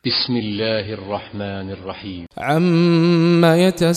بسم الله الرحمن الرحيم. عما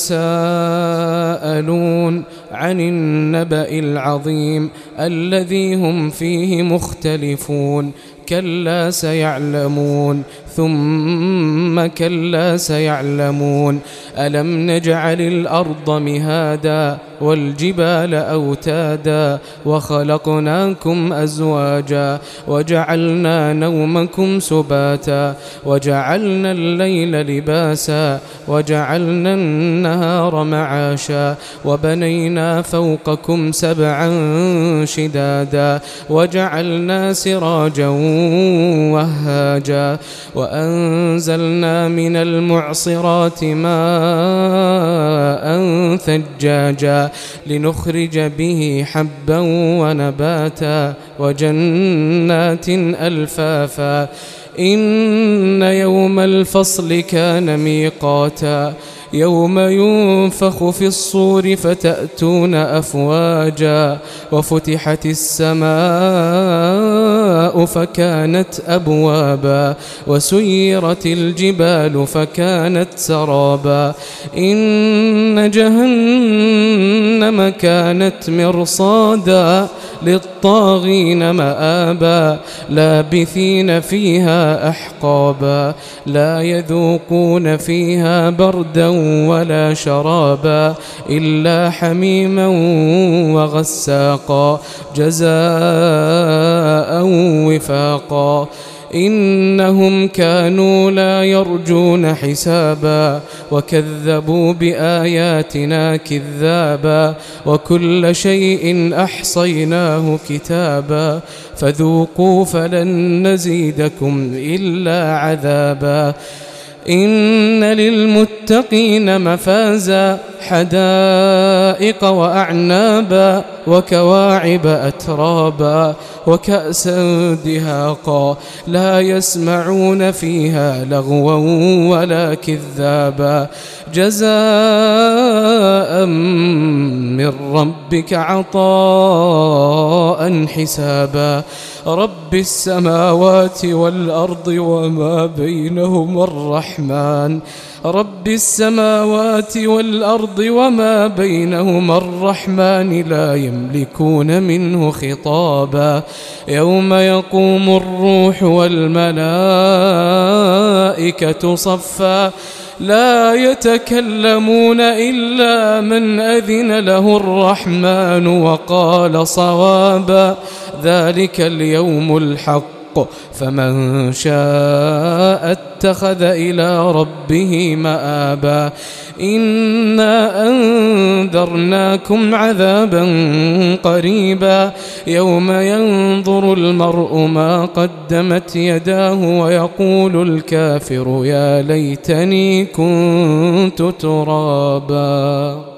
يتساءلون عن النبأ العظيم الذي هم فيه مختلفون كلا سيعلمون ثم كلا سيعلمون ألم نجعل الأرض مهادا والجبال أوتادا وخلقناكم أزواجا وجعلنا نومكم سباتا وجعلنا الليل لباسا وجعلنا النهار معاشا وبنينا فوقكم سبعا شدادا وجعلنا سراجا وهاجا وأنزلنا من المعصرات ماء ثجاجا لنخرج به حبا ونباتا وجنات ألفافا إن يوم الفصل كان ميقاتا يوم ينفخ في الصور فتأتون أفواجا وفتحت السماء فكانت أبوابا وسيرت الجبال فكانت سرابا إن جهنم كانت مرصادا للطاغين مآبا لابثين فيها أحقابا لا يذوقون فيها بردا ولا شرابا إلا حميما وغساقا جزاء وفاقا إنهم كانوا لا يرجون حسابا وكذبوا بآياتنا كذابا وكل شيء أحصيناه كتابا فذوقوا فلن نزيدكم إلا عذابا إن للمتقين مفازا حدائق وأعنابا وكواعب أترابا وكأسا دهاقا لا يسمعون فيها لغوا ولا كذابا جزاء من ربك عطاء حسابا رب السماوات والأرض وما بينهما الرحمن رب السماوات والأرض وما بينهما الرحمن لا يملكون منه خطابا يوم يقوم الروح والملائكة صفا لا يتكلمون إلا من أذن له الرحمن وقال صوابا ذلك اليوم الحق فمن شاء اتخذ إلى ربه مآبا إنا أنذرناكم عذابا قريبا يوم ينظر المرء ما قدمت يداه ويقول الكافر يا ليتني كنت ترابا.